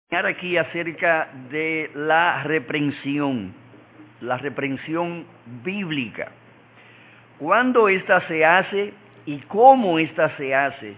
Aquí acerca de la reprensión bíblica. ¿Cuándo ésta se hace y cómo ésta se hace?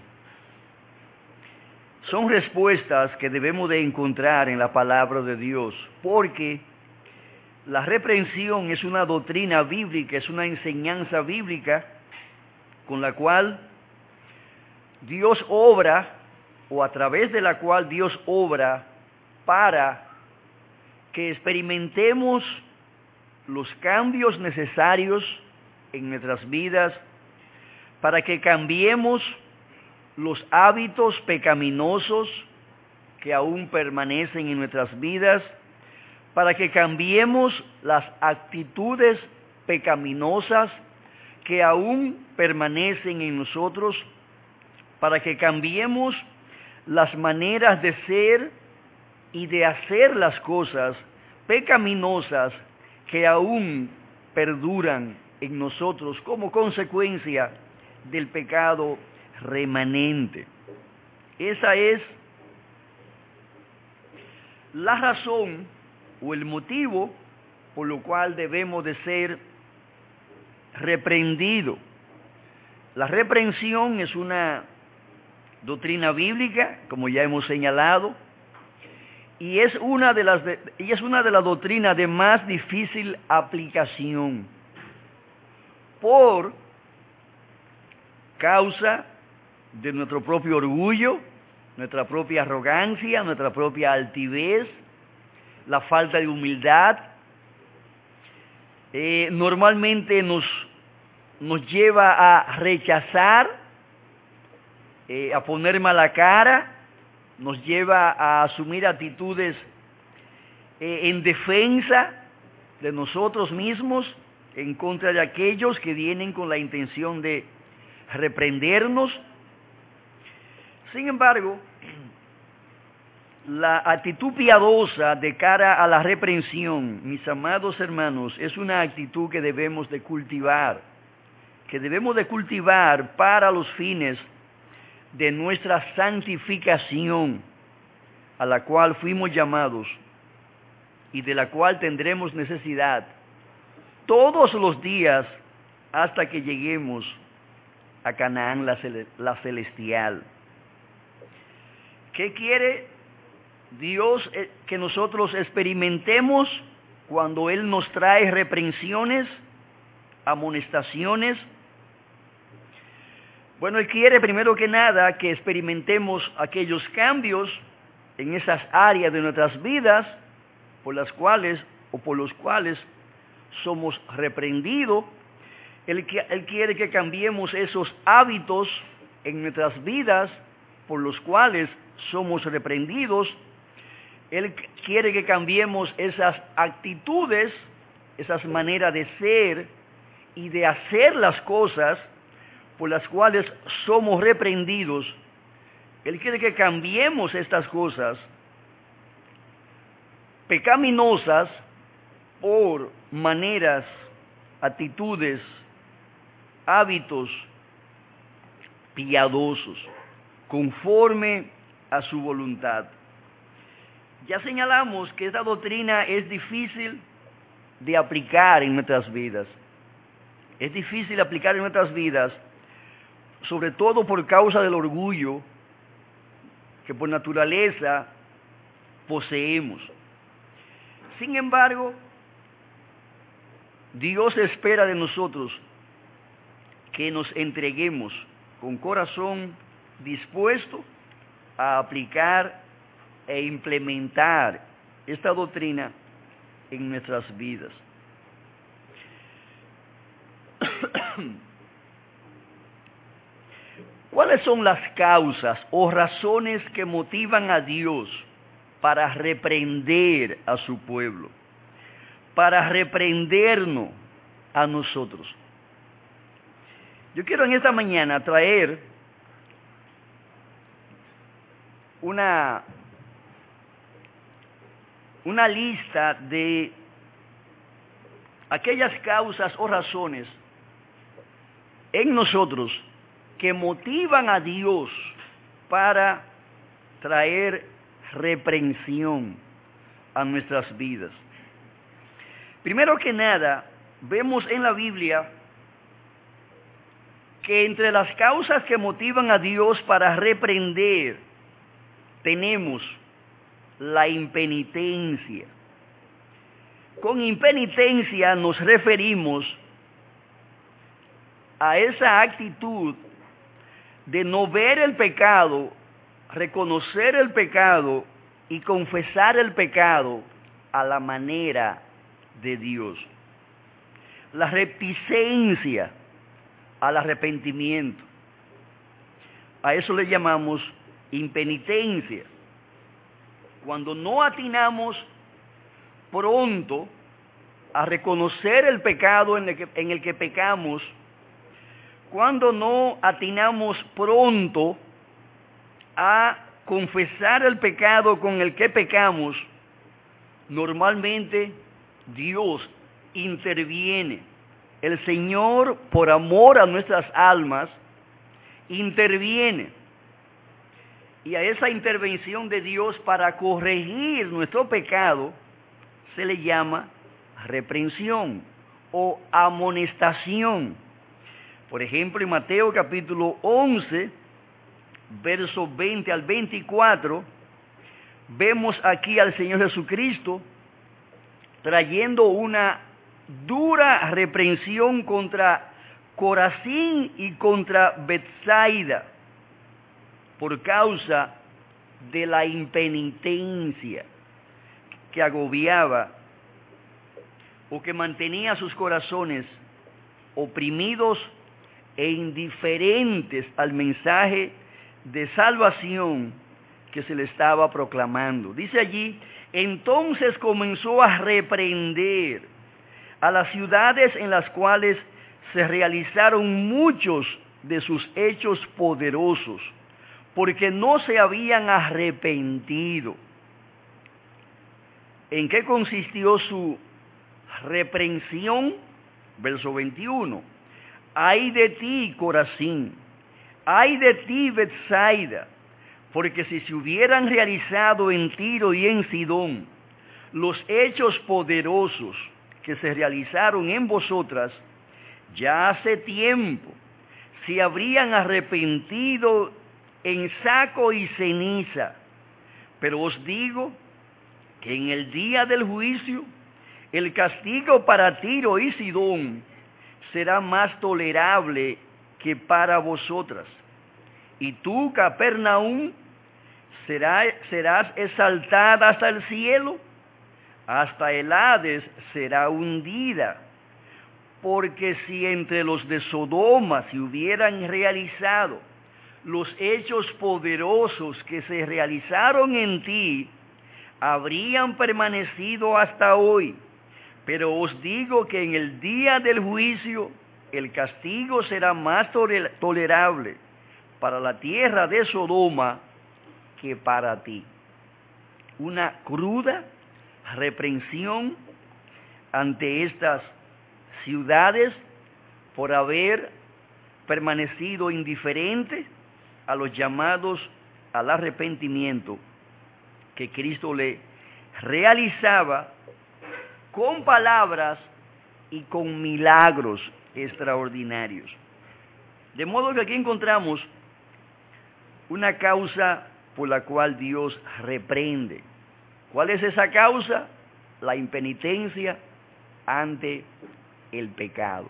Son respuestas que debemos de encontrar en la palabra de Dios, porque la reprensión es una doctrina bíblica, es una enseñanza bíblica con la cual Dios obra, o a través de la cual Dios obra para que experimentemos los cambios necesarios en nuestras vidas, para que cambiemos los hábitos pecaminosos que aún permanecen en nuestras vidas, para que cambiemos las actitudes pecaminosas que aún permanecen en nosotros, para que cambiemos las maneras de ser y de hacer las cosas pecaminosas que aún perduran en nosotros como consecuencia del pecado remanente. Esa es la razón o el motivo por lo cual debemos de ser reprendidos. La reprensión es una doctrina bíblica, como ya hemos señalado, y es una de las doctrinas de más difícil aplicación por causa de nuestro propio orgullo, nuestra propia arrogancia, nuestra propia altivez, la falta de humildad. Normalmente nos lleva a rechazar, a poner mala cara, nos lleva a asumir actitudes en defensa de nosotros mismos, en contra de aquellos que vienen con la intención de reprendernos. Sin embargo, la actitud piadosa de cara a la reprensión, mis amados hermanos, es una actitud que debemos de cultivar, para los fines de nuestra santificación, a la cual fuimos llamados y de la cual tendremos necesidad todos los días hasta que lleguemos a Canaán la celestial. ¿Qué quiere Dios que nosotros experimentemos cuando Él nos trae reprensiones, amonestaciones? Bueno, Él quiere primero que nada que experimentemos aquellos cambios en esas áreas de nuestras vidas por los cuales somos reprendidos. Él quiere que cambiemos esos hábitos en nuestras vidas por los cuales somos reprendidos. Él quiere que cambiemos esas actitudes, esas maneras de ser y de hacer las cosas por las cuales somos reprendidos. Él quiere que cambiemos estas cosas pecaminosas por maneras, actitudes, hábitos piadosos, conforme a su voluntad. Ya señalamos que esta doctrina es difícil de aplicar en nuestras vidas. Es difícil aplicar en nuestras vidas, sobre todo por causa del orgullo que por naturaleza poseemos. Sin embargo, Dios espera de nosotros que nos entreguemos con corazón dispuesto a aplicar e implementar esta doctrina en nuestras vidas. ¿Cuáles son las causas o razones que motivan a Dios para reprender a su pueblo, para reprendernos a nosotros? Yo quiero en esta mañana traer una lista de aquellas causas o razones en nosotros que motivan a Dios para traer reprensión a nuestras vidas. Primero que nada, vemos en la Biblia que entre las causas que motivan a Dios para reprender, tenemos la impenitencia. Con impenitencia nos referimos a esa actitud de no ver el pecado, reconocer el pecado y confesar el pecado a la manera de Dios. La reticencia al arrepentimiento. A eso le llamamos impenitencia. Cuando no atinamos pronto a reconocer el pecado en el que pecamos, cuando no atinamos pronto a confesar el pecado con el que pecamos, normalmente Dios interviene. El Señor, por amor a nuestras almas, interviene. Y a esa intervención de Dios para corregir nuestro pecado se le llama reprensión o amonestación. Por ejemplo, en Mateo capítulo 11, versos 20 al 24, vemos aquí al Señor Jesucristo trayendo una dura reprensión contra Corazín y contra Betsaida por causa de la impenitencia que agobiaba o que mantenía sus corazones oprimidos e indiferentes al mensaje de salvación que se le estaba proclamando. Dice allí, entonces comenzó a reprender a las ciudades en las cuales se realizaron muchos de sus hechos poderosos, porque no se habían arrepentido. ¿En qué consistió su reprensión? Verso 21. Ay de ti, Corazín, ay de ti, Betsaida, porque si se hubieran realizado en Tiro y en Sidón los hechos poderosos que se realizaron en vosotras, ya hace tiempo se habrían arrepentido en saco y ceniza. Pero os digo que en el día del juicio el castigo para Tiro y Sidón será más tolerable que para vosotras. Y tú, Capernaum, serás exaltada hasta el cielo, hasta el Hades será hundida. Porque si entre los de Sodoma se hubieran realizado los hechos poderosos que se realizaron en ti, habrían permanecido hasta hoy. Pero os digo que en el día del juicio el castigo será más tolerable para la tierra de Sodoma que para ti. Una cruda reprensión ante estas ciudades por haber permanecido indiferentes a los llamados al arrepentimiento que Cristo le realizaba con palabras y con milagros extraordinarios. De modo que aquí encontramos una causa por la cual Dios reprende. ¿Cuál es esa causa? La impenitencia ante el pecado.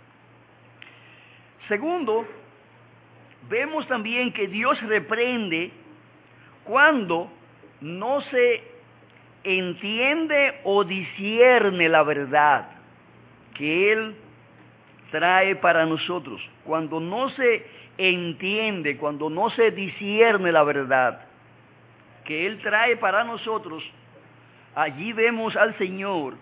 Segundo, vemos también que Dios reprende cuando no se entiende o discierne la verdad que Él trae para nosotros. Cuando no se entiende, cuando no se discierne la verdad que Él trae para nosotros, allí vemos al Señor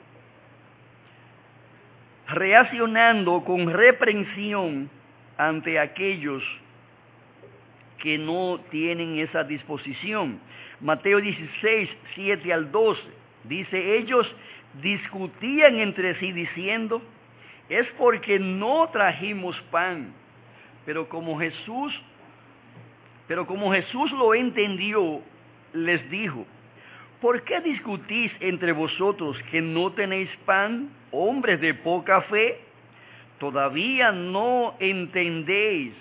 reaccionando con reprensión ante aquellos que no tienen esa disposición. Mateo 16, 7 al 12, dice, ellos discutían entre sí diciendo, es porque no trajimos pan. Pero como Jesús lo entendió, les dijo: ¿por qué discutís entre vosotros que no tenéis pan, hombres de poca fe? ¿Todavía no entendéis,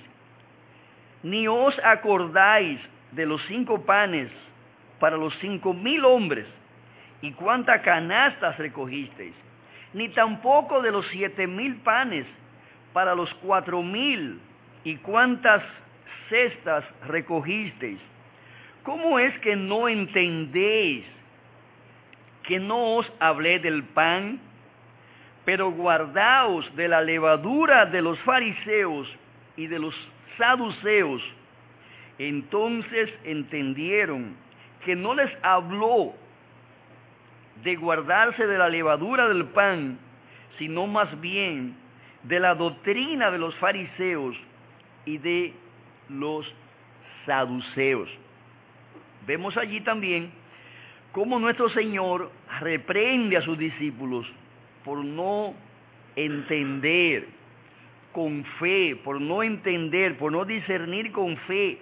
ni os acordáis de los 5 panes para los 5,000 hombres, y cuántas canastas recogisteis? Ni tampoco de los 7,000 panes para los 4,000, y cuántas cestas recogisteis. ¿Cómo es que no entendéis que no os hablé del pan? Pero guardaos de la levadura de los fariseos y de los saduceos. Entonces entendieron que no les habló de guardarse de la levadura del pan, sino más bien de la doctrina de los fariseos y de los saduceos. Vemos allí también cómo nuestro Señor reprende a sus discípulos por no entender con fe, por no entender, por no discernir con fe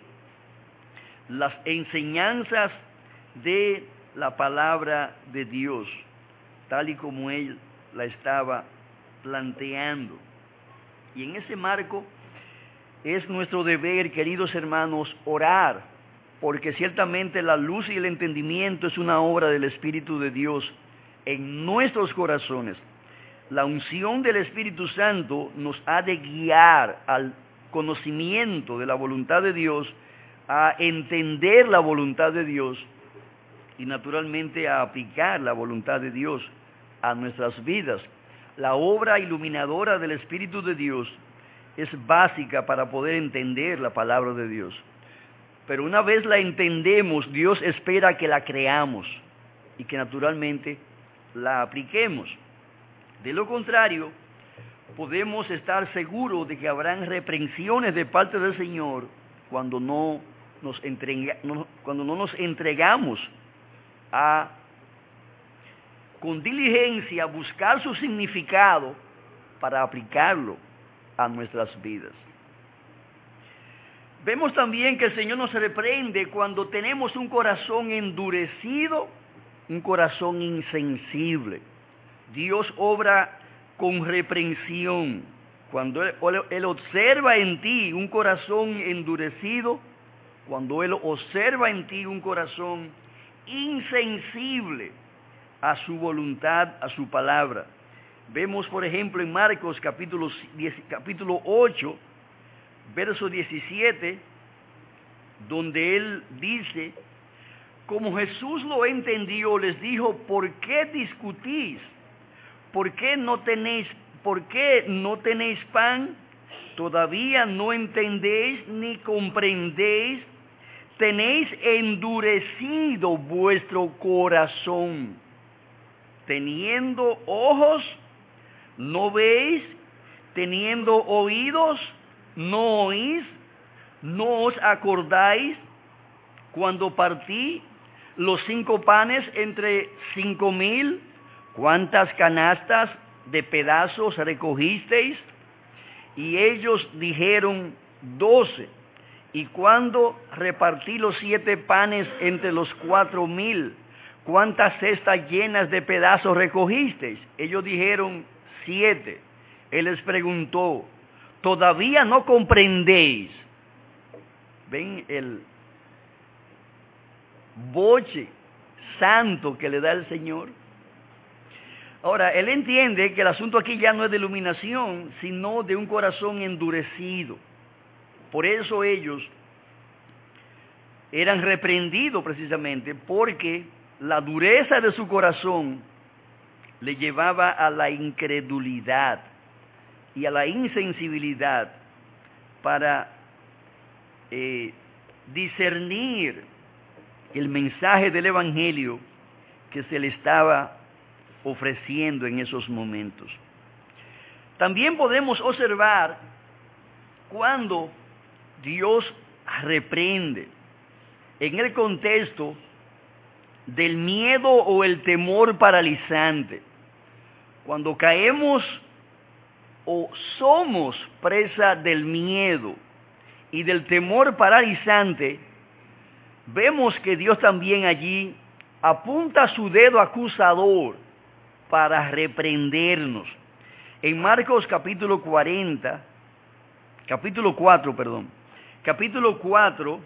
las enseñanzas de la palabra de Dios, tal y como Él la estaba planteando. Y en ese marco es nuestro deber, queridos hermanos, orar, porque ciertamente la luz y el entendimiento es una obra del Espíritu de Dios en nuestros corazones. La unción del Espíritu Santo nos ha de guiar al conocimiento de la voluntad de Dios, a entender la voluntad de Dios y naturalmente a aplicar la voluntad de Dios a nuestras vidas. La obra iluminadora del Espíritu de Dios es básica para poder entender la palabra de Dios. Pero una vez la entendemos, Dios espera que la creamos y que naturalmente la apliquemos. De lo contrario, podemos estar seguros de que habrán reprensiones de parte del Señor cuando no nos entregamos a, con diligencia, buscar su significado para aplicarlo a nuestras vidas. Vemos también que el Señor nos reprende cuando tenemos un corazón endurecido, un corazón insensible. Dios obra con reprensión. Cuando Él observa en ti un corazón endurecido, cuando Él observa en ti un corazón insensible a su voluntad, a su palabra. Vemos, por ejemplo, en Marcos capítulo 8, verso 17, donde Él dice: como Jesús lo entendió, les dijo: ¿por qué discutís? ¿Por qué no tenéis pan? ¿Todavía no entendéis ni comprendéis? Tenéis endurecido vuestro corazón. Teniendo ojos, ¿no veis? Teniendo oídos, ¿no oís? ¿No os acordáis cuando partí los 5 panes entre 5,000? ¿Cuántas canastas de pedazos recogisteis? Y ellos dijeron: 12. Y cuando repartí los 7 panes entre los 4,000, ¿cuántas cestas llenas de pedazos recogisteis? Ellos dijeron: 7. Él les preguntó: ¿todavía no comprendéis? ¿Ven el boche santo que le da el Señor? Ahora, Él entiende que el asunto aquí ya no es de iluminación, sino de un corazón endurecido. Por eso ellos eran reprendidos precisamente, porque la dureza de su corazón le llevaba a la incredulidad y a la insensibilidad para discernir el mensaje del Evangelio que se le estaba ofreciendo en esos momentos. También podemos observar cuando Dios reprende en el contexto del miedo o el temor paralizante. Cuando caemos o somos presa del miedo y del temor paralizante, vemos que Dios también allí apunta su dedo acusador para reprendernos. En Marcos capítulo 4,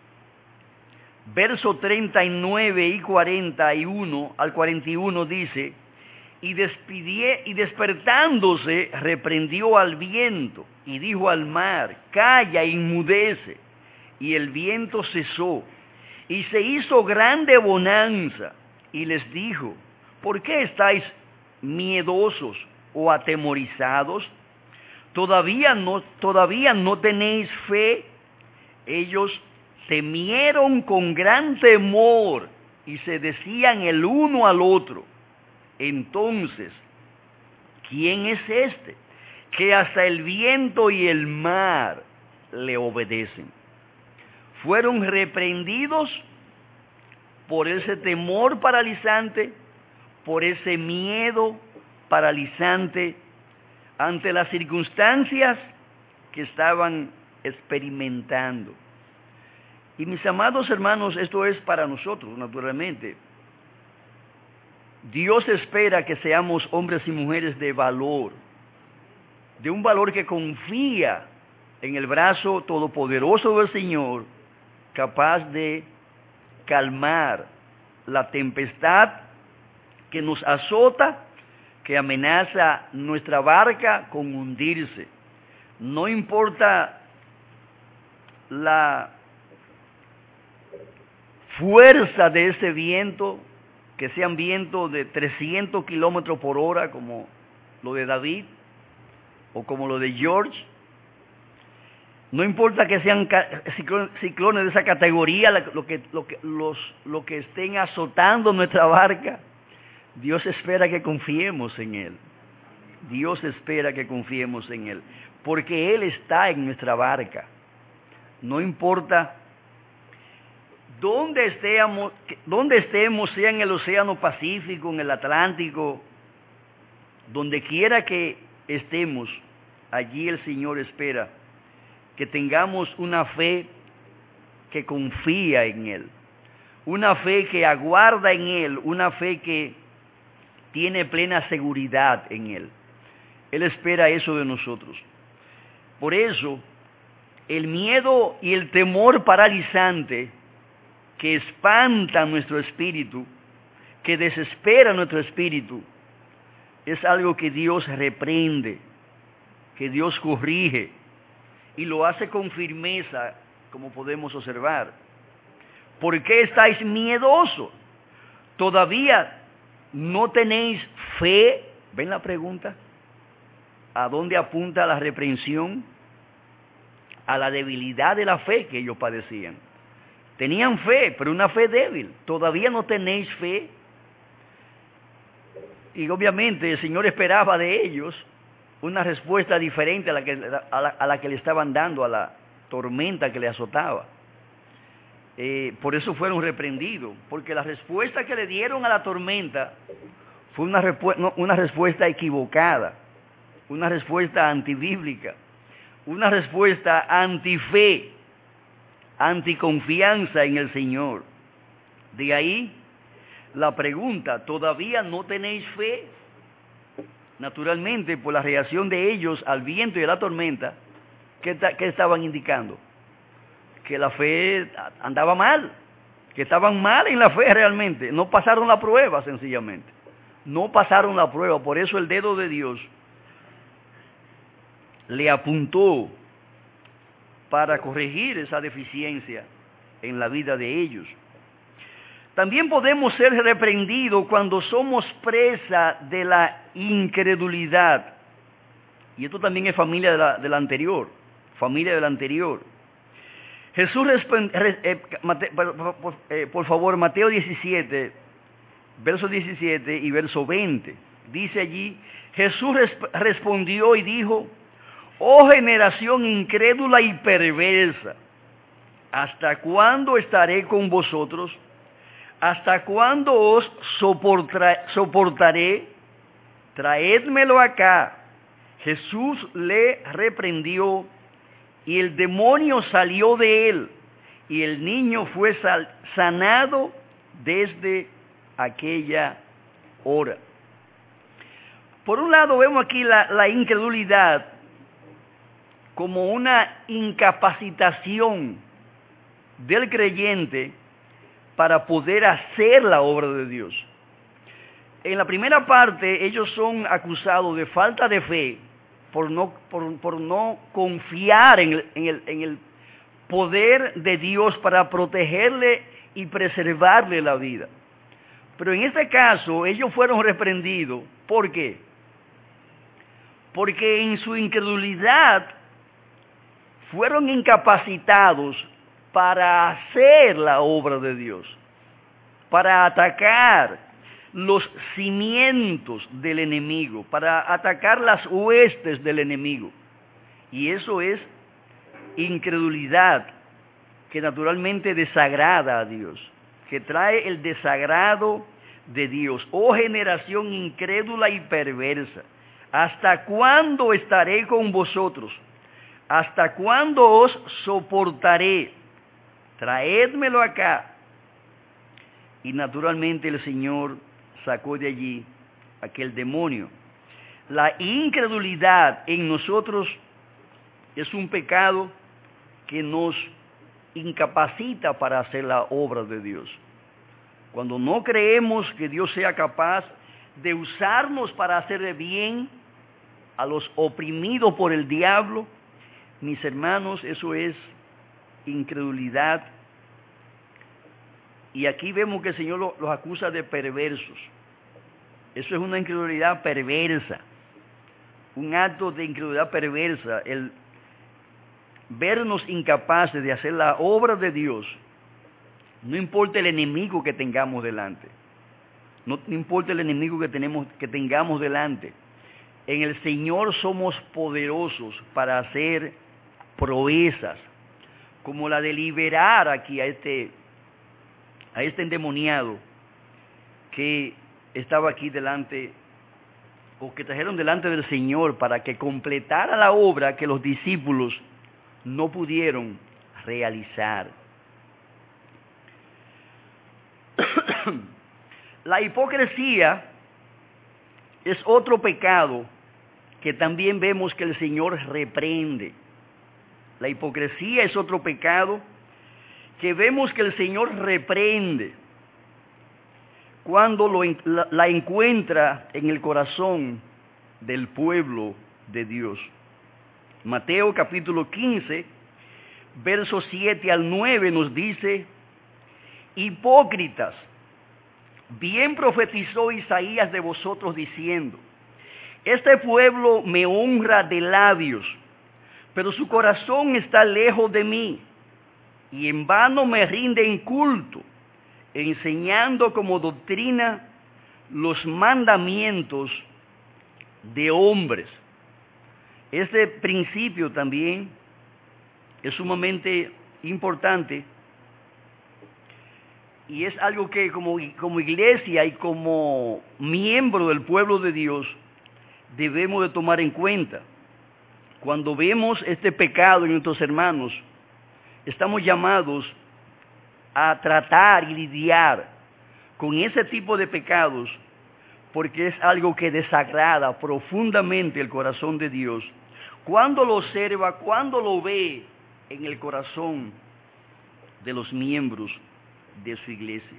verso 39 y 41 al 41 dice, y despertándose reprendió al viento y dijo al mar, calla, inmudece. Y el viento cesó y se hizo grande bonanza. Y les dijo, ¿por qué estáis miedosos o atemorizados? ¿Todavía no tenéis fe? Ellos temieron con gran temor y se decían el uno al otro, entonces, ¿quién es este que hasta el viento y el mar le obedecen? Fueron reprendidos por ese temor paralizante, por ese miedo paralizante ante las circunstancias que estaban experimentando. Y mis amados hermanos, esto es para nosotros, naturalmente. Dios espera que seamos hombres y mujeres de valor, de un valor que confía en el brazo todopoderoso del Señor, capaz de calmar la tempestad que nos azota, que amenaza nuestra barca con hundirse. No importa la fuerza de ese viento, que sean vientos de 300 kilómetros por hora, como lo de David, o como lo de George. No importa que sean ciclones de esa categoría, lo que estén azotando nuestra barca, Dios espera que confiemos en Él. Dios espera que confiemos en Él, porque Él está en nuestra barca. No importa dónde estemos, sea en el Océano Pacífico, en el Atlántico, donde quiera que estemos, allí el Señor espera que tengamos una fe que confía en Él, una fe que aguarda en Él, una fe que tiene plena seguridad en Él. Él espera eso de nosotros. Por eso, el miedo y el temor paralizante que espanta nuestro espíritu, que desespera nuestro espíritu, es algo que Dios reprende, que Dios corrige, y lo hace con firmeza, como podemos observar. ¿Por qué estáis miedosos? ¿Todavía no tenéis fe? ¿Ven la pregunta? ¿A dónde apunta la reprensión? A la debilidad de la fe que ellos padecían. Tenían fe, pero una fe débil. ¿Todavía no tenéis fe? Y obviamente el Señor esperaba de ellos una respuesta diferente a la que le estaban dando a la tormenta que le azotaba. Por eso fueron reprendidos, porque la respuesta que le dieron a la tormenta fue una respuesta equivocada, una respuesta antibíblica, una respuesta antife, anticonfianza en el Señor. De ahí la pregunta, ¿todavía no tenéis fe? Naturalmente, por la reacción de ellos al viento y a la tormenta, ¿qué estaban indicando? Que la fe andaba mal, que estaban mal en la fe realmente, no pasaron la prueba sencillamente, no pasaron la prueba. Por eso el dedo de Dios le apuntó para corregir esa deficiencia en la vida de ellos. También podemos ser reprendidos cuando somos presa de la incredulidad. Y esto también es familia de la anterior. Jesús por favor, Mateo 17, verso 17 y verso 20. Dice allí, Jesús respondió y dijo, oh generación incrédula y perversa, ¿hasta cuándo estaré con vosotros? ¿Hasta cuándo os soportaré? Traédmelo acá. Jesús le reprendió y el demonio salió de él y el niño fue sanado desde aquella hora. Por un lado vemos aquí la incredulidad como una incapacitación del creyente para poder hacer la obra de Dios. En la primera parte ellos son acusados de falta de fe por no confiar en el poder de Dios para protegerle y preservarle la vida. Pero en este caso ellos fueron reprendidos. ¿Por qué? Porque en su incredulidad fueron incapacitados para hacer la obra de Dios, para atacar los cimientos del enemigo, para atacar las huestes del enemigo. Y eso es incredulidad que naturalmente desagrada a Dios, que trae el desagrado de Dios. Oh generación incrédula y perversa, ¿hasta cuándo estaré con vosotros? ¿Hasta cuándo os soportaré? Traédmelo acá. Y naturalmente el Señor sacó de allí aquel demonio. La incredulidad en nosotros es un pecado que nos incapacita para hacer la obra de Dios. Cuando no creemos que Dios sea capaz de usarnos para hacerle bien a los oprimidos por el diablo, mis hermanos, eso es incredulidad. Y aquí vemos que el Señor los acusa de perversos. Eso es una incredulidad perversa, un acto de incredulidad perversa, el vernos incapaces de hacer la obra de Dios, no importa el enemigo que tengamos delante, no importa el enemigo que tengamos delante, en el Señor somos poderosos para hacer proezas, como la de liberar aquí a este endemoniado que estaba aquí delante, o que trajeron delante del Señor para que completara la obra que los discípulos no pudieron realizar. La hipocresía es otro pecado que también vemos que el Señor reprende. La hipocresía es otro pecado que vemos que el Señor reprende cuando la encuentra en el corazón del pueblo de Dios. Mateo capítulo 15, versos 7 al 9 nos dice: hipócritas, bien profetizó Isaías de vosotros diciendo: este pueblo me honra de labios, pero su corazón está lejos de mí, y en vano me rinden culto, enseñando como doctrina los mandamientos de hombres. Este principio también es sumamente importante y es algo que como iglesia y como miembro del pueblo de Dios debemos de tomar en cuenta. Cuando vemos este pecado en nuestros hermanos, estamos llamados a tratar y lidiar con ese tipo de pecados, porque es algo que desagrada profundamente el corazón de Dios cuando lo observa, cuando lo ve en el corazón de los miembros de su iglesia.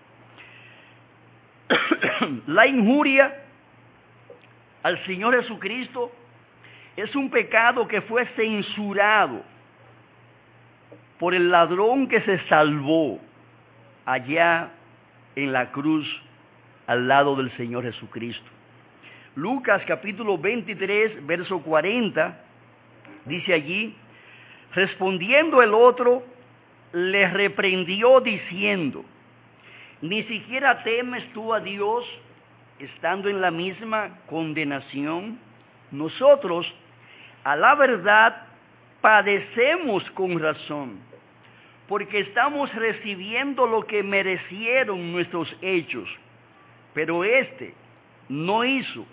La injuria al Señor Jesucristo es un pecado que fue censurado por el ladrón que se salvó allá en la cruz al lado del Señor Jesucristo. Lucas capítulo 23, verso 40, dice allí: respondiendo el otro, le reprendió diciendo: ¿ni siquiera temes tú a Dios, estando en la misma condenación? Nosotros, a la verdad, padecemos con razón, porque estamos recibiendo lo que merecieron nuestros hechos, pero este no hizo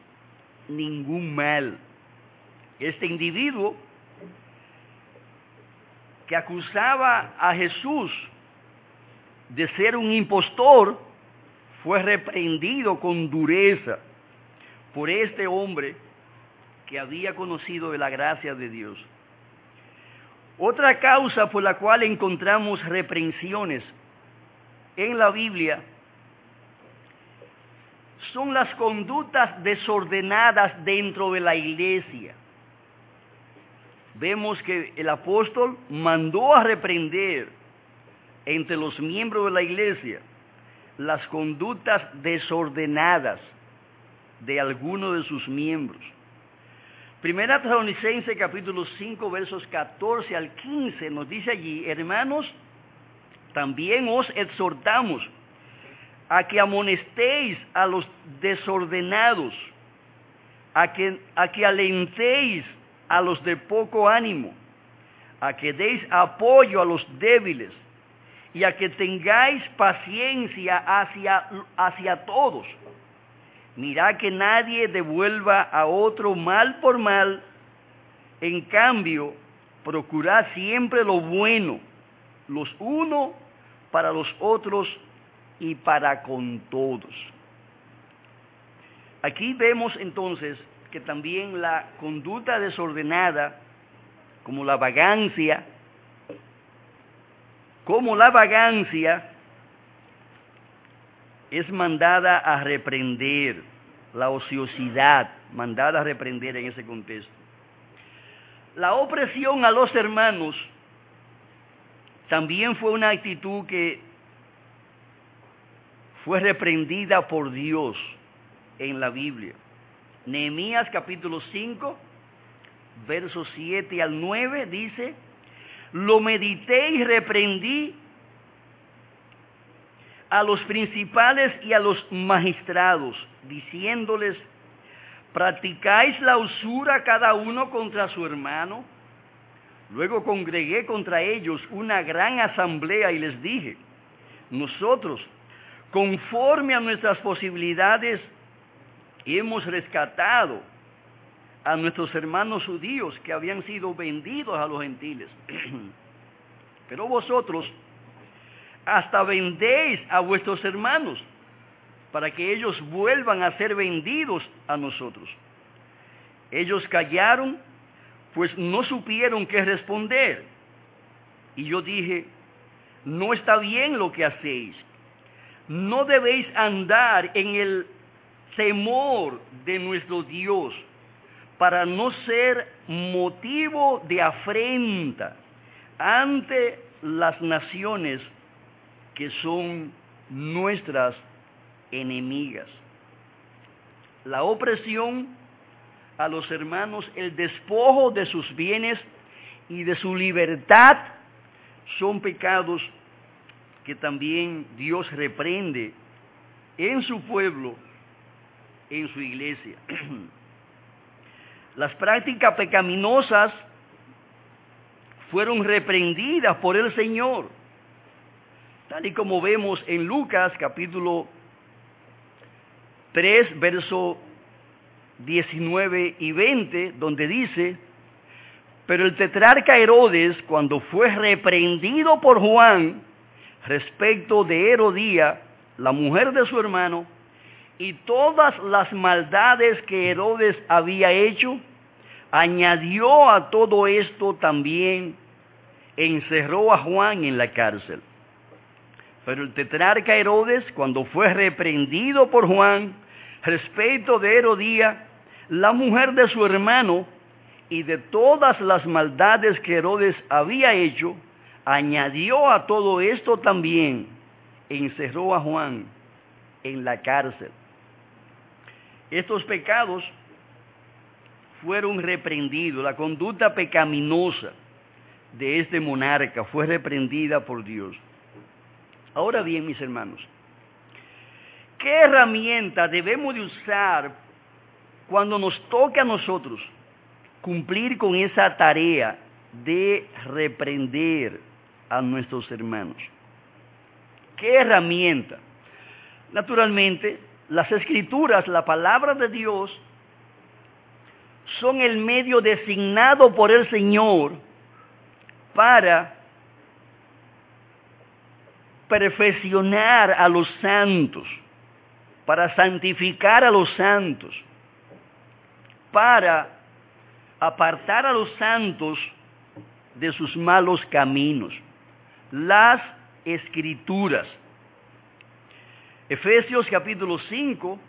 ningún mal. Este individuo que acusaba a Jesús de ser un impostor, fue reprendido con dureza por este hombre que había conocido de la gracia de Dios. Otra causa por la cual encontramos reprensiones en la Biblia son las conductas desordenadas dentro de la iglesia. Vemos que el apóstol mandó a reprender entre los miembros de la iglesia las conductas desordenadas de algunos de sus miembros. Primera Tesalonicenses capítulo 5 versos 14 al 15 nos dice allí: hermanos, también os exhortamos a que amonestéis a los desordenados, a que alentéis a los de poco ánimo, a que deis apoyo a los débiles y a que tengáis paciencia hacia todos. Mirad que nadie devuelva a otro mal por mal, en cambio, procurad siempre lo bueno, los unos para los otros y para con todos. Aquí vemos entonces que también la conducta desordenada, como la vagancia, es mandada a reprender, la ociosidad, mandada a reprender en ese contexto. La opresión a los hermanos también fue una actitud que fue reprendida por Dios en la Biblia. Nehemías capítulo 5, versos 7 al 9 dice: lo medité y reprendí a los principales y a los magistrados, diciéndoles: ¿practicáis la usura cada uno contra su hermano? Luego congregué contra ellos una gran asamblea y les dije: nosotros, conforme a nuestras posibilidades, hemos rescatado a nuestros hermanos judíos que habían sido vendidos a los gentiles. Pero vosotros hasta vendéis a vuestros hermanos para que ellos vuelvan a ser vendidos a nosotros. Ellos callaron, pues no supieron qué responder. Y yo dije: no está bien lo que hacéis. No debéis andar en el temor de nuestro Dios, para no ser motivo de afrenta ante las naciones que son nuestras enemigas. La opresión a los hermanos, el despojo de sus bienes y de su libertad son pecados que también Dios reprende en su pueblo, en su iglesia. Las prácticas pecaminosas fueron reprendidas por el Señor, tal y como vemos en Lucas capítulo 3, verso 19 y 20, donde dice: pero el tetrarca Herodes, cuando fue reprendido por Juan respecto de Herodía, la mujer de su hermano, y todas las maldades que Herodes había hecho, añadió a todo esto también, encerró a Juan en la cárcel. Pero el tetrarca Herodes, cuando fue reprendido por Juan respecto de Herodía, la mujer de su hermano, y de todas las maldades que Herodes había hecho, añadió a todo esto también, encerró a Juan en la cárcel. Estos pecados fueron reprendidos. La conducta pecaminosa de este monarca fue reprendida por Dios. Ahora bien, mis hermanos, ¿qué herramienta debemos de usar cuando nos toque a nosotros cumplir con esa tarea de reprender a nuestros hermanos? ¿Qué herramienta? Naturalmente, las Escrituras, la palabra de Dios, son el medio designado por el Señor para perfeccionar a los santos, para santificar a los santos, para apartar a los santos de sus malos caminos. Las Escrituras. Efesios capítulo 5,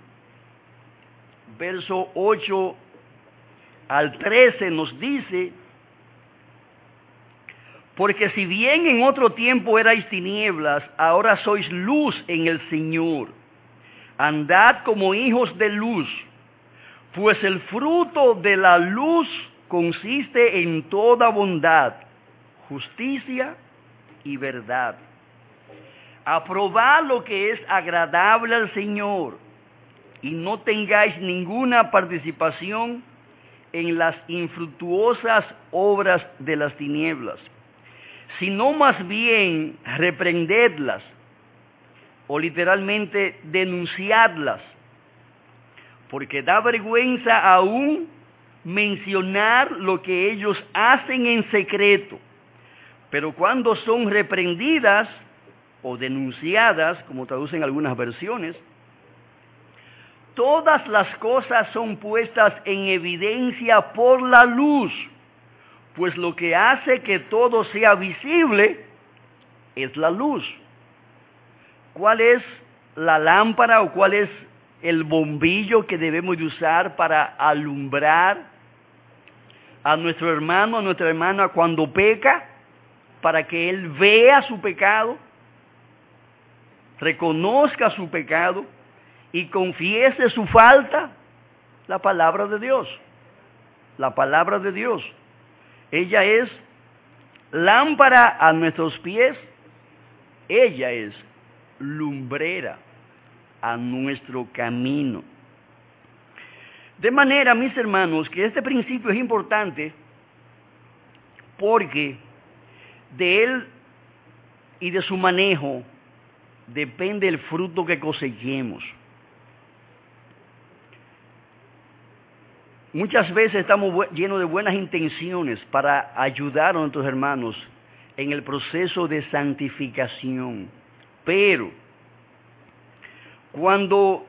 verso 8 al 13 nos dice: porque si bien en otro tiempo erais tinieblas, ahora sois luz en el Señor. Andad como hijos de luz, pues el fruto de la luz consiste en toda bondad, justicia y verdad. Aprobad lo que es agradable al Señor, y no tengáis ninguna participación en las infructuosas obras de las tinieblas, sino más bien reprendedlas, o literalmente denunciadlas, porque da vergüenza aún mencionar lo que ellos hacen en secreto, pero cuando son reprendidas o denunciadas, como traducen algunas versiones, todas las cosas son puestas en evidencia por la luz, pues lo que hace que todo sea visible es la luz. ¿Cuál es la lámpara o cuál es el bombillo que debemos de usar para alumbrar a nuestro hermano, a nuestra hermana cuando peca, para que él vea su pecado, reconozca su pecado y confiese su falta? La palabra de Dios. La palabra de Dios. Ella es lámpara a nuestros pies. Ella es lumbrera a nuestro camino. De manera, mis hermanos, que este principio es importante porque de él y de su manejo depende el fruto que cosechemos. Muchas veces estamos llenos de buenas intenciones para ayudar a nuestros hermanos en el proceso de santificación, pero cuando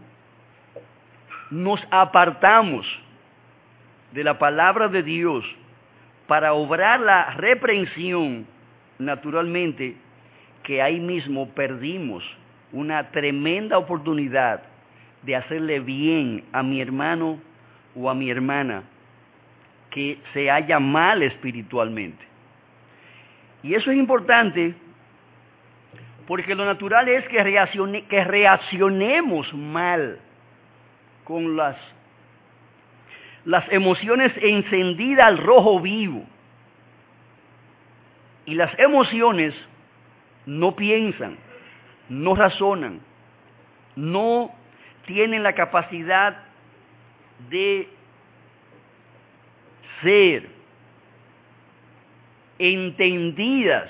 nos apartamos de la palabra de Dios para obrar la reprensión, naturalmente que ahí mismo perdimos una tremenda oportunidad de hacerle bien a mi hermano o a mi hermana que se halla mal espiritualmente. Y eso es importante porque lo natural es que reaccionemos mal con las emociones encendidas al rojo vivo. Y las emociones no piensan, no razonan, no tienen la capacidad de ser entendidas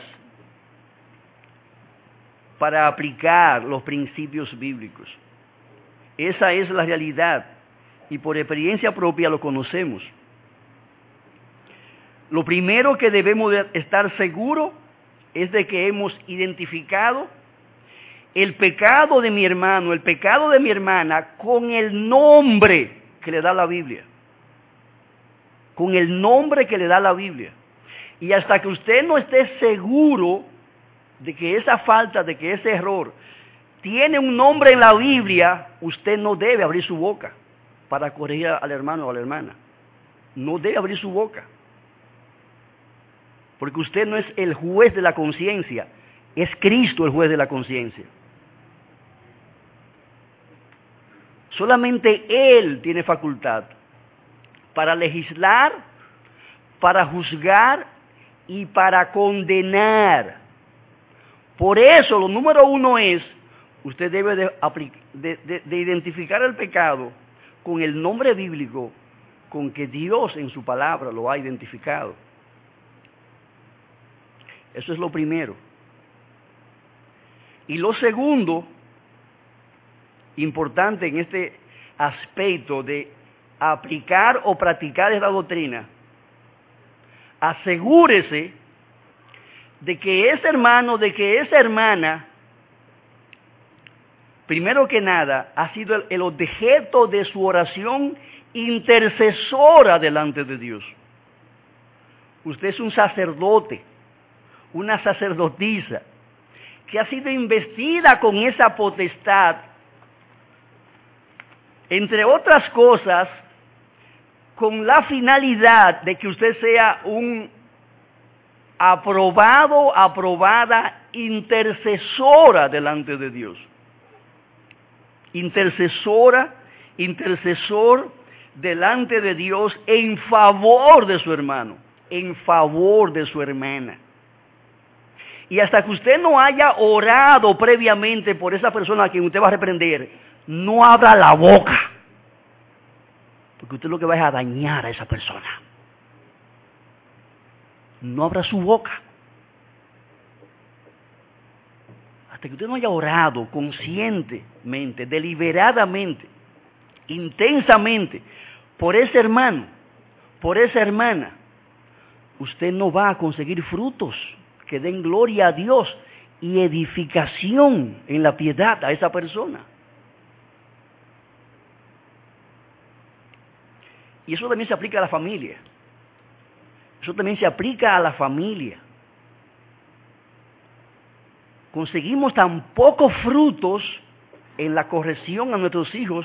para aplicar los principios bíblicos. Esa es la realidad y por experiencia propia lo conocemos. Lo primero que debemos de estar seguros es de que hemos identificado el pecado de mi hermano, el pecado de mi hermana, con el nombre que le da la Biblia. Con el nombre que le da la Biblia. Y hasta que usted no esté seguro de que esa falta, de que ese error tiene un nombre en la Biblia, usted no debe abrir su boca para corregir al hermano o a la hermana. No debe abrir su boca. Porque usted no es el juez de la conciencia, es Cristo el juez de la conciencia. Solamente Él tiene facultad para legislar, para juzgar y para condenar. Por eso, lo número uno es, usted debe de identificar el pecado con el nombre bíblico con que Dios en su palabra lo ha identificado. Eso es lo primero. Y lo segundo, importante en este aspecto de aplicar o practicar esta doctrina, asegúrese de que ese hermano, de que esa hermana primero que nada, ha sido el objeto de su oración intercesora delante de Dios. Usted es un sacerdote, una sacerdotisa, que ha sido investida con esa potestad, entre otras cosas, con la finalidad de que usted sea un aprobada intercesora delante de Dios. Intercesor delante de Dios en favor de su hermano, en favor de su hermana. Y hasta que usted no haya orado previamente por esa persona a quien usted va a reprender, no abra la boca. Porque usted lo que va es a dañar a esa persona. No abra su boca. Hasta que usted no haya orado conscientemente, deliberadamente, intensamente, por ese hermano, por esa hermana, usted no va a conseguir frutos que den gloria a Dios y edificación en la piedad a esa persona. Y eso también se aplica a la familia. Eso también se aplica a la familia. Conseguimos tan pocos frutos en la corrección a nuestros hijos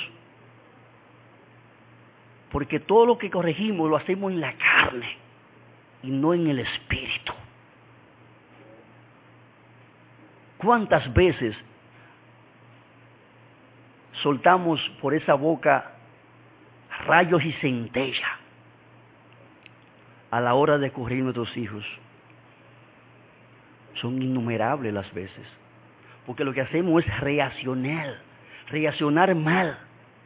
porque todo lo que corregimos lo hacemos en la carne y no en el espíritu. ¿Cuántas veces soltamos por esa boca rayos y centellas a la hora de corregir a nuestros hijos? Son innumerables las veces, porque lo que hacemos es reaccionar mal.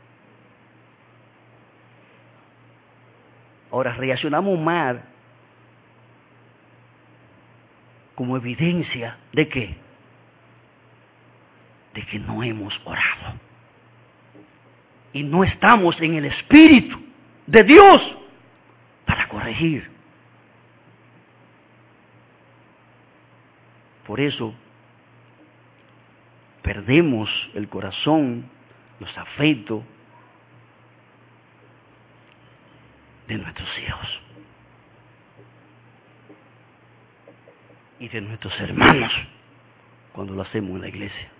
Ahora, reaccionamos mal como evidencia ¿de qué? De que no hemos orado. Y no estamos en el Espíritu de Dios para corregir. Por eso perdemos el corazón, los afectos de nuestros hijos y de nuestros hermanos cuando lo hacemos en la iglesia.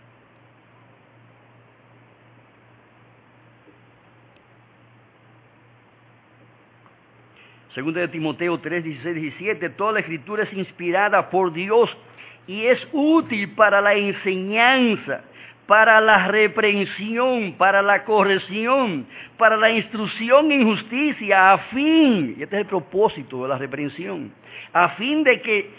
Segunda de Timoteo 3, 16, 17, toda la escritura es inspirada por Dios y es útil para la enseñanza, para la reprensión, para la corrección, para la instrucción en justicia, a fin, y este es el propósito de la reprensión, a fin de que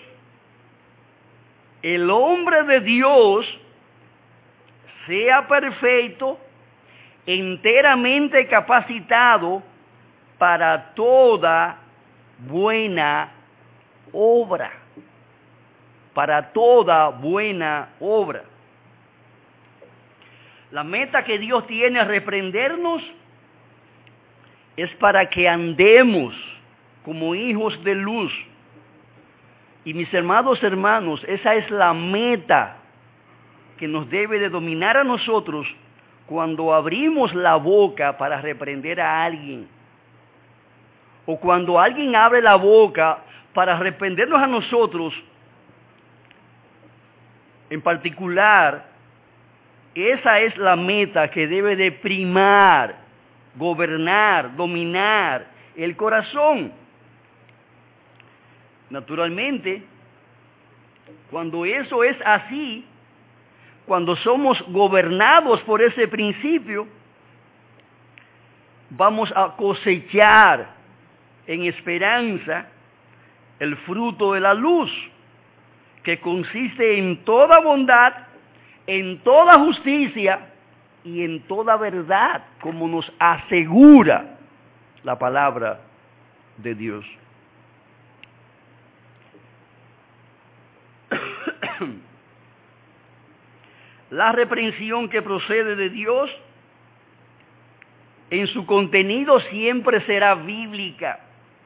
el hombre de Dios sea perfecto, enteramente capacitado para toda buena obra. Para toda buena obra. La meta que Dios tiene a reprendernos es para que andemos como hijos de luz. Y mis amados hermanos, esa es la meta que nos debe de dominar a nosotros cuando abrimos la boca para reprender a alguien. O cuando alguien abre la boca para reprendernos a nosotros, en particular, esa es la meta que debe de primar, gobernar, dominar el corazón. Naturalmente, cuando eso es así, cuando somos gobernados por ese principio, vamos a cosechar en esperanza el fruto de la luz, que consiste en toda bondad, en toda justicia y en toda verdad, como nos asegura la palabra de Dios. La reprensión que procede de Dios, en su contenido siempre será bíblica.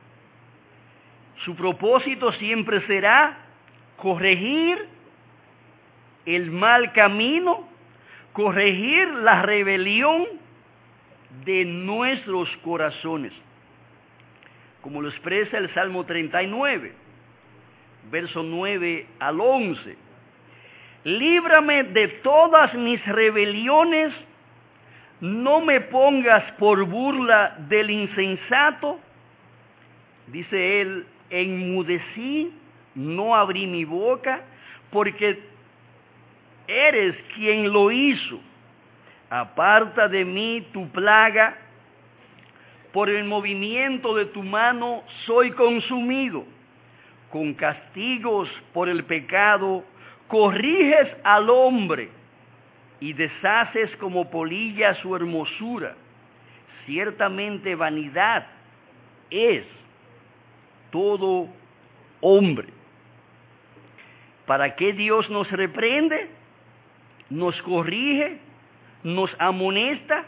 Su propósito siempre será corregir el mal camino corregir la rebelión de nuestros corazones, como lo expresa el Salmo 39, verso 9 al 11. Líbrame de todas mis rebeliones, no me pongas por burla del insensato. Dice él, enmudecí, no abrí mi boca, porque eres quien lo hizo. Aparta de mí tu plaga, por el movimiento de tu mano soy consumido. Con castigos por el pecado, corriges al hombre y deshaces como polilla su hermosura. Ciertamente vanidad es todo hombre. ¿Para qué Dios nos reprende? Nos corrige, nos amonesta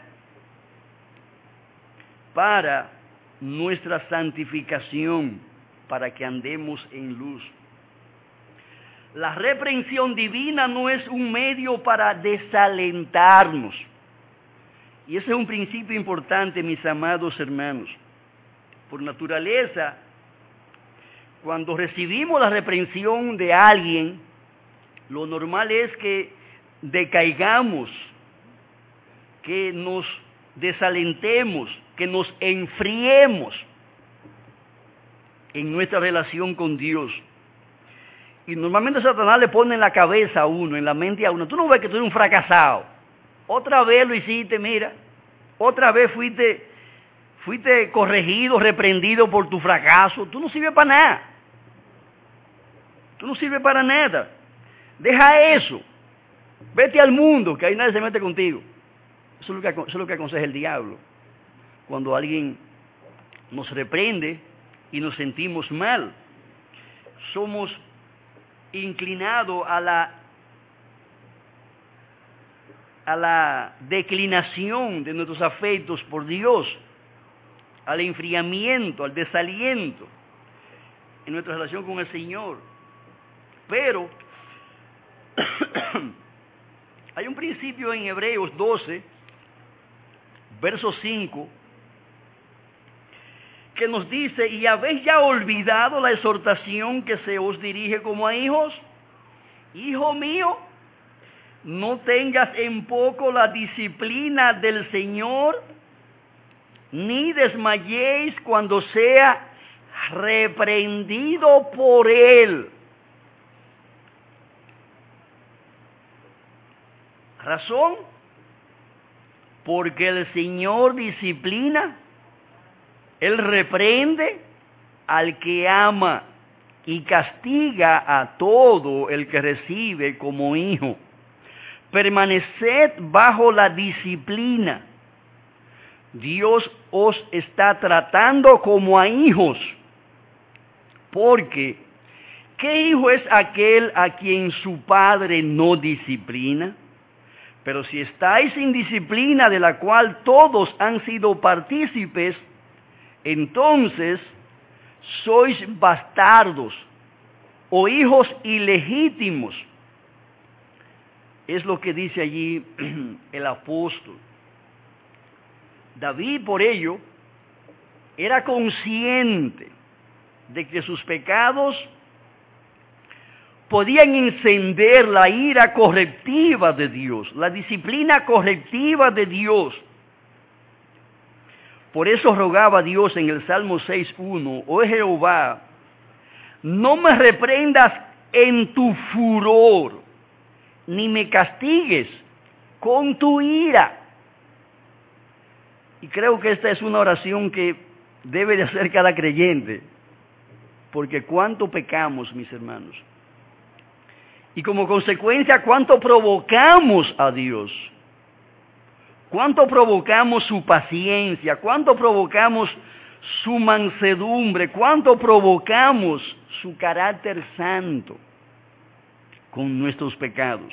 para nuestra santificación, para que andemos en luz. La reprensión divina no es un medio para desalentarnos. Y ese es un principio importante, mis amados hermanos. Por naturaleza, cuando recibimos la reprensión de alguien, lo normal es que decaigamos, que nos desalentemos, que nos enfriemos en nuestra relación con Dios. Y normalmente Satanás le pone en la cabeza a uno, en la mente a uno, tú no ves que tú eres un fracasado, otra vez lo hiciste, mira, otra vez fuiste corregido, reprendido por tu fracaso, tú no sirves para nada, tú no sirves para nada, deja eso, vete al mundo, que ahí nadie se mete contigo. Eso es lo que aconseja el diablo. Cuando alguien nos reprende y nos sentimos mal, somos inclinados a la declinación de nuestros afectos por Dios, al enfriamiento, al desaliento en nuestra relación con el Señor. Pero hay un principio en Hebreos 12, verso 5, que nos dice, ¿y habéis ya olvidado la exhortación que se os dirige como a hijos? Hijo mío, no tengas en poco la disciplina del Señor, ni desmayéis cuando sea reprendido por Él. ¿Razón? Porque el Señor disciplina, Él reprende al que ama y castiga a todo el que recibe como hijo. Permaneced bajo la disciplina. Dios os está tratando como a hijos. Porque, ¿qué hijo es aquel a quien su padre no disciplina? Pero si estáis sin disciplina de la cual todos han sido partícipes, entonces sois bastardos o hijos ilegítimos. Es lo que dice allí el apóstol. David, por ello, era consciente de que sus pecados podían encender la ira correctiva de Dios, la disciplina correctiva de Dios. Por eso rogaba a Dios en el Salmo 6:1, oh Jehová, no me reprendas en tu furor, ni me castigues con tu ira. Y creo que esta es una oración que debe de hacer cada creyente, porque cuánto pecamos, mis hermanos. Y como consecuencia, cuánto provocamos a Dios. Cuánto provocamos su paciencia, cuánto provocamos su mansedumbre, cuánto provocamos su carácter santo con nuestros pecados.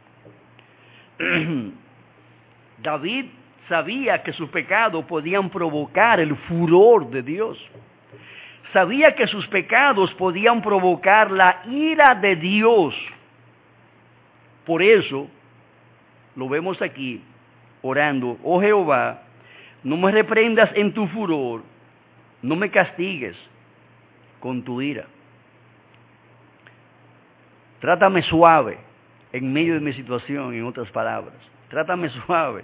David sabía que sus pecados podían provocar el furor de Dios. Sabía que sus pecados podían provocar la ira de Dios. Por eso, lo vemos aquí, orando, oh Jehová, no me reprendas en tu furor, no me castigues con tu ira. Trátame suave en medio de mi situación, en otras palabras. Trátame suave.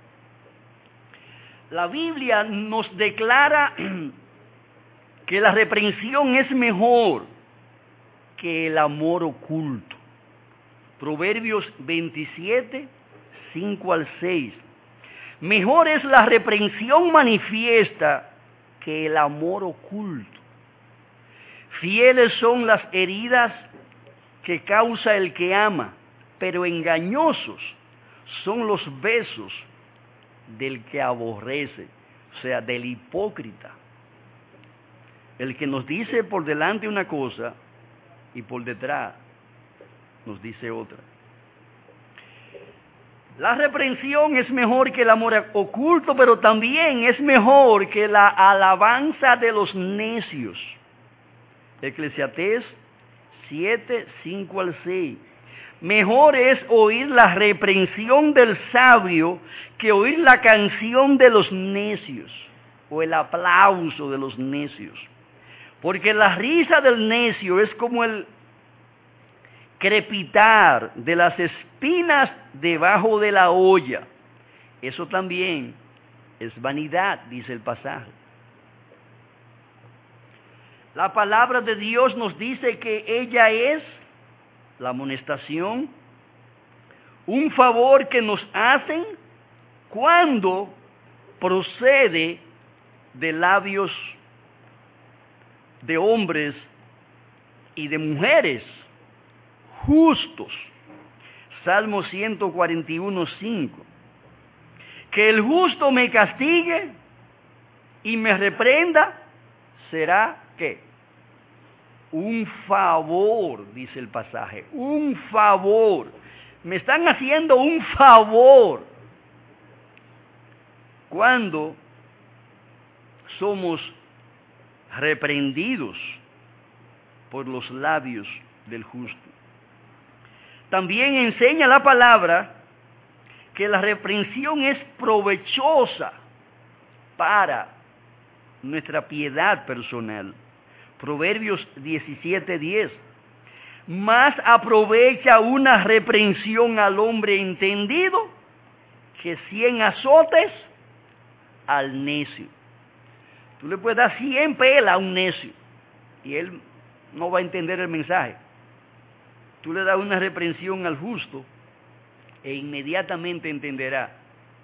La Biblia nos declara que la reprensión es mejor que el amor oculto. Proverbios 27, 5 al 6. Mejor es la reprensión manifiesta que el amor oculto. Fieles son las heridas que causa el que ama, pero engañosos son los besos del que aborrece, o sea, del hipócrita. El que nos dice por delante una cosa y por detrás nos dice otra. La reprensión es mejor que el amor oculto, pero también es mejor que la alabanza de los necios. Eclesiastés 7, 5 al 6. Mejor es oír la reprensión del sabio que oír la canción de los necios o el aplauso de los necios. Porque la risa del necio es como el crepitar de las espinas debajo de la olla. Eso también es vanidad, dice el pasaje. La palabra de Dios nos dice que ella es la amonestación, un favor que nos hacen cuando procede de labios de hombres y de mujeres justos. Salmo 141, 5. Que el justo me castigue y me reprenda, será ¿qué? Un favor, dice el pasaje, un favor. Me están haciendo un favor cuando somos reprendidos por los labios del justo. También enseña la palabra que la reprensión es provechosa para nuestra piedad personal. Proverbios 17:10. Más aprovecha una reprensión al hombre entendido que 100 azotes al necio. Tú le puedes dar 100 pelas a un necio y él no va a entender el mensaje. Tú le das una reprensión al justo e inmediatamente entenderá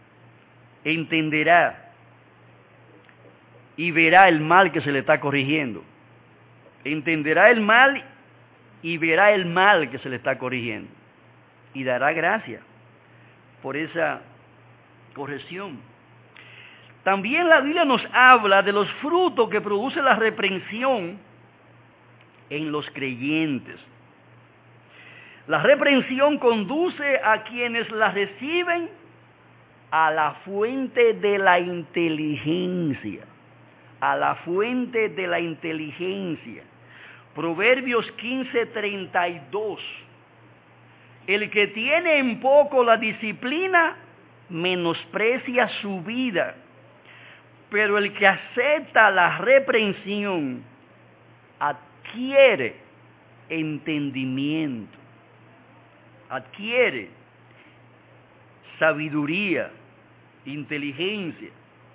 y verá el mal que se le está corrigiendo. Entenderá el mal y verá el mal que se le está corrigiendo. Y dará gracia por esa corrección. También la Biblia nos habla de los frutos que produce la reprensión en los creyentes. La reprensión conduce a quienes la reciben a la fuente de la inteligencia. A la fuente de la inteligencia. Proverbios 15:32. El que tiene en poco la disciplina menosprecia su vida, pero el que acepta la reprensión adquiere entendimiento, adquiere sabiduría, inteligencia.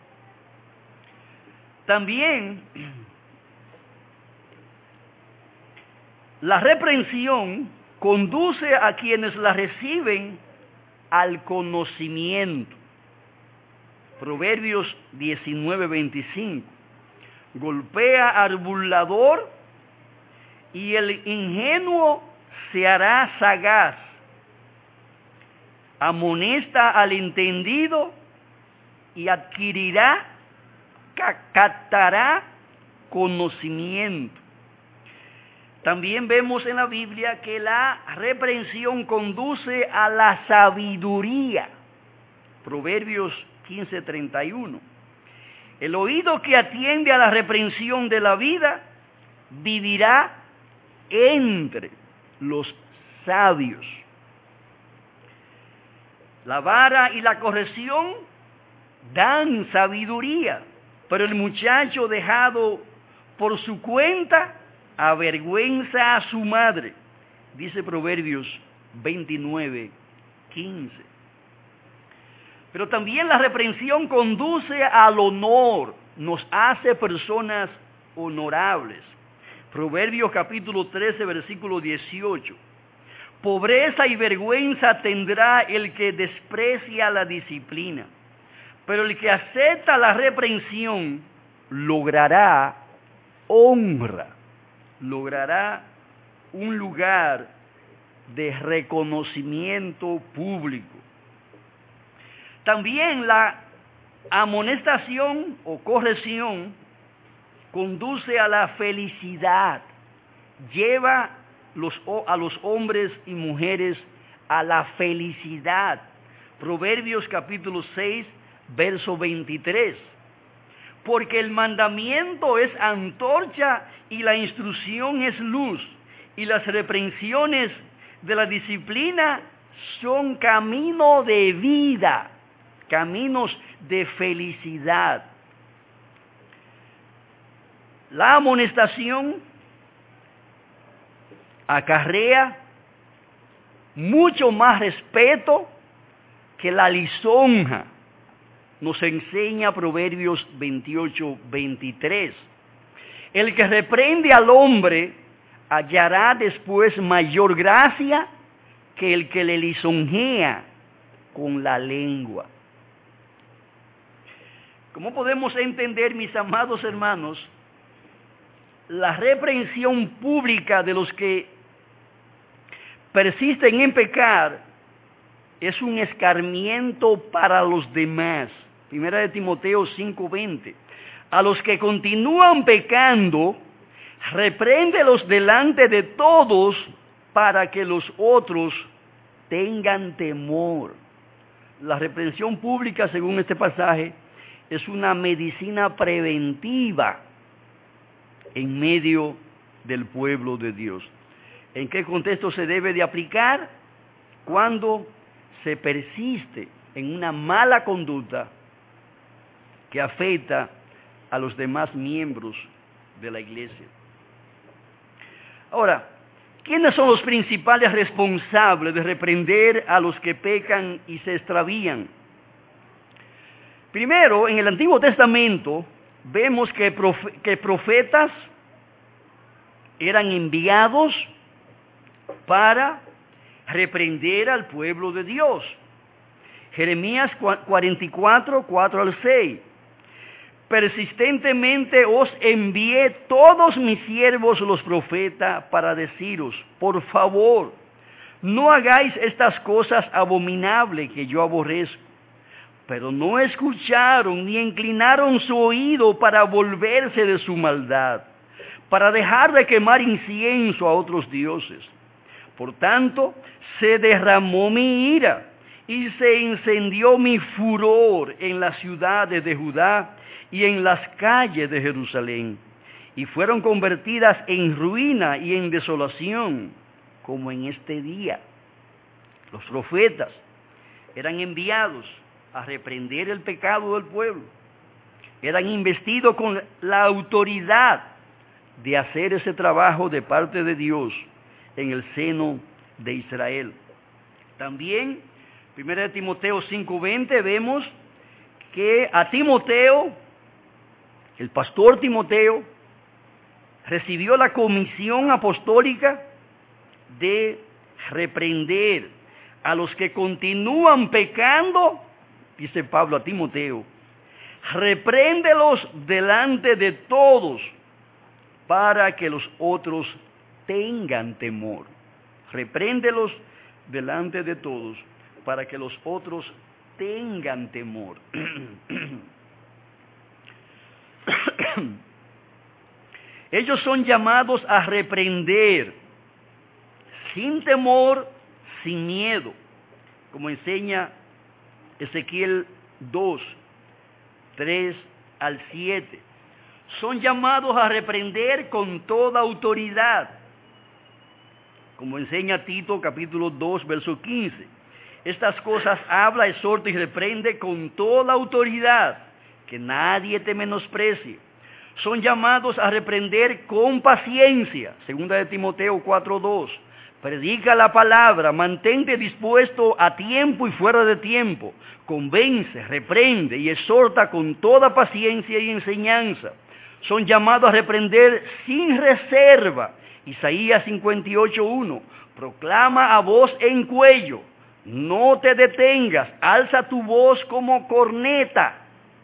También la reprensión conduce a quienes la reciben al conocimiento. Proverbios 19:25. Golpea al burlador y el ingenuo se hará sagaz. Amonesta al entendido y adquirirá, captará conocimiento. También vemos en la Biblia que la reprensión conduce a la sabiduría. Proverbios 15:31. El oído que atiende a la reprensión de la vida vivirá entre los sabios. La vara y la corrección dan sabiduría, pero el muchacho dejado por su cuenta avergüenza a su madre. Dice Proverbios 29:15. Pero también la reprensión conduce al honor, nos hace personas honorables. Proverbios capítulo 13, versículo 18. Pobreza y vergüenza tendrá el que desprecia la disciplina, pero el que acepta la reprensión logrará honra, logrará un lugar de reconocimiento público. También la amonestación o corrección conduce a la felicidad, lleva a los hombres y mujeres a la felicidad. Proverbios capítulo 6, verso 23. Porque el mandamiento es antorcha y la instrucción es luz, y las reprensiones de la disciplina son camino de vida, caminos de felicidad. La amonestación acarrea mucho más respeto que la lisonja. Nos enseña Proverbios 28:23. El que reprende al hombre hallará después mayor gracia que el que le lisonjea con la lengua. ¿Cómo podemos entender, mis amados hermanos, la reprensión pública de los que persisten en pecar es un escarmiento para los demás? Primera de Timoteo 5:20. A los que continúan pecando, repréndelos delante de todos para que los otros tengan temor. La reprensión pública, según este pasaje, es una medicina preventiva en medio del pueblo de Dios. ¿En qué contexto se debe de aplicar? Cuando se persiste en una mala conducta que afecta a los demás miembros de la iglesia. Ahora, ¿quiénes son los principales responsables de reprender a los que pecan y se extravían? Primero, en el Antiguo Testamento vemos que profetas eran enviados para reprender al pueblo de Dios. Jeremías 44, 4 al 6. Persistentemente os envié todos mis siervos los profetas para deciros, por favor, no hagáis estas cosas abominables que yo aborrezco. Pero no escucharon ni inclinaron su oído para volverse de su maldad, para dejar de quemar incienso a otros dioses. Por tanto, se derramó mi ira y se encendió mi furor en las ciudades de Judá y en las calles de Jerusalén, y fueron convertidas en ruina y en desolación, como en este día. Los profetas eran enviados a reprender el pecado del pueblo, eran investidos con la autoridad de hacer ese trabajo de parte de Dios en el seno de Israel. También, 1 Timoteo 5:20, vemos que a Timoteo, el pastor Timoteo, recibió la comisión apostólica de reprender a los que continúan pecando, dice Pablo a Timoteo, repréndelos delante de todos para que los otros tengan temor. Repréndelos delante de todos para que los otros tengan temor. Ellos son llamados a reprender sin temor, sin miedo, como enseña Ezequiel 2, 3 al 7. Son llamados a reprender con toda autoridad, como enseña Tito capítulo 2, verso 15. Estas cosas habla, exhorta y reprende con toda autoridad, que nadie te menosprecie. Son llamados a reprender con paciencia, 2 de Timoteo 4:2. Predica la palabra, mantente dispuesto a tiempo y fuera de tiempo. Convence, reprende y exhorta con toda paciencia y enseñanza. Son llamados a reprender sin reserva. Isaías 58:1. Proclama a voz en cuello. No te detengas, alza tu voz como corneta.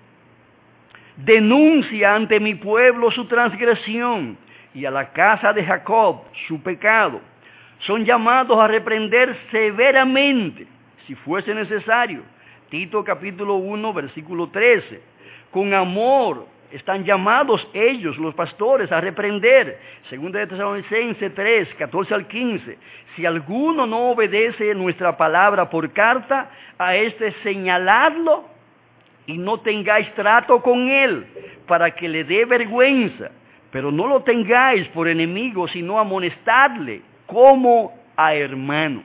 Denuncia ante mi pueblo su transgresión y a la casa de Jacob su pecado. Son llamados a reprender severamente, si fuese necesario. Tito capítulo 1, versículo 13. Con amor están llamados ellos, los pastores, a reprender. 2 de Tesalonicenses 3, 14 al 15. Si alguno no obedece nuestra palabra por carta, a este señaladlo y no tengáis trato con él, para que le dé vergüenza. Pero no lo tengáis por enemigo, sino amonestadle como a hermano.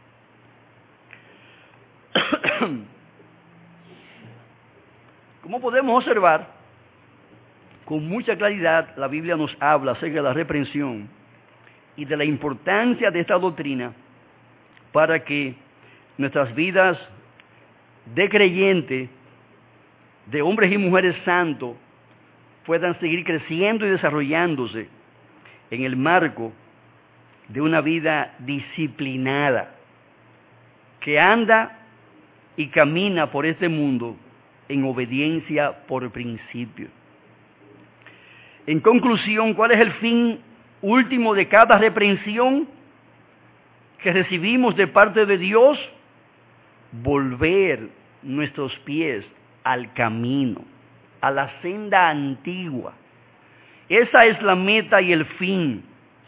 Como podemos observar, con mucha claridad la Biblia nos habla acerca de la reprensión y de la importancia de esta doctrina para que nuestras vidas de creyente, de hombres y mujeres santos, puedan seguir creciendo y desarrollándose en el marco de una vida disciplinada, que anda y camina por este mundo en obediencia por principio. En conclusión, ¿cuál es el fin último de cada reprensión que recibimos de parte de Dios? Volver nuestros pies al camino, a la senda antigua. Esa es la meta y el fin.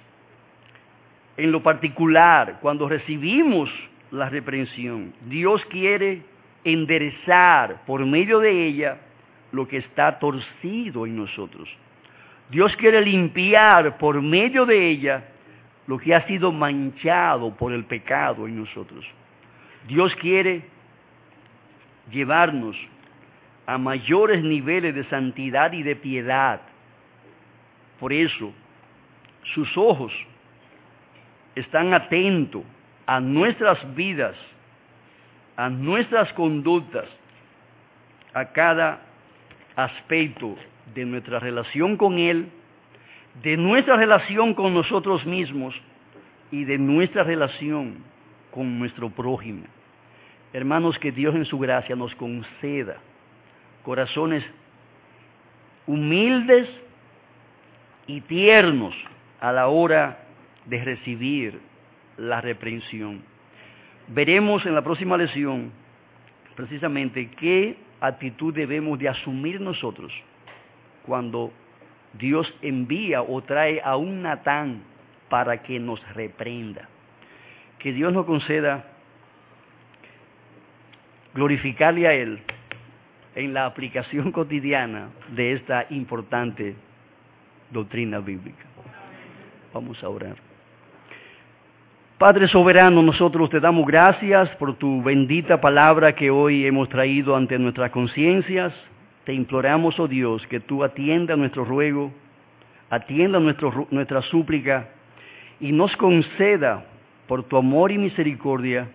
En lo particular, cuando recibimos la reprensión, Dios quiere enderezar por medio de ella lo que está torcido en nosotros. Dios quiere limpiar por medio de ella lo que ha sido manchado por el pecado en nosotros. Dios quiere llevarnos a mayores niveles de santidad y de piedad. Por eso, sus ojos están atentos a nuestras vidas, a nuestras conductas, a cada aspecto de nuestra relación con Él, de nuestra relación con nosotros mismos y de nuestra relación con nuestro prójimo. Hermanos, que Dios en su gracia nos conceda corazones humildes y tiernos a la hora de recibir la reprensión. Veremos en la próxima lección precisamente qué actitud debemos de asumir nosotros cuando Dios envía o trae a un Natán para que nos reprenda. Que Dios nos conceda glorificarle a Él en la aplicación cotidiana de esta importante doctrina bíblica. Vamos a orar. Padre soberano, nosotros te damos gracias por tu bendita palabra que hoy hemos traído ante nuestras conciencias. Te imploramos, oh Dios, que tú atiendas nuestro ruego, atienda nuestra súplica y nos conceda, por tu amor y misericordia,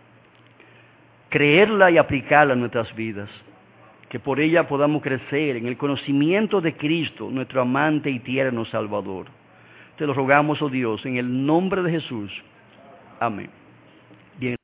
creerla y aplicarla en nuestras vidas. Que por ella podamos crecer en el conocimiento de Cristo, nuestro amante y tierno Salvador. Te lo rogamos, oh Dios, en el nombre de Jesús. Amén. Bien.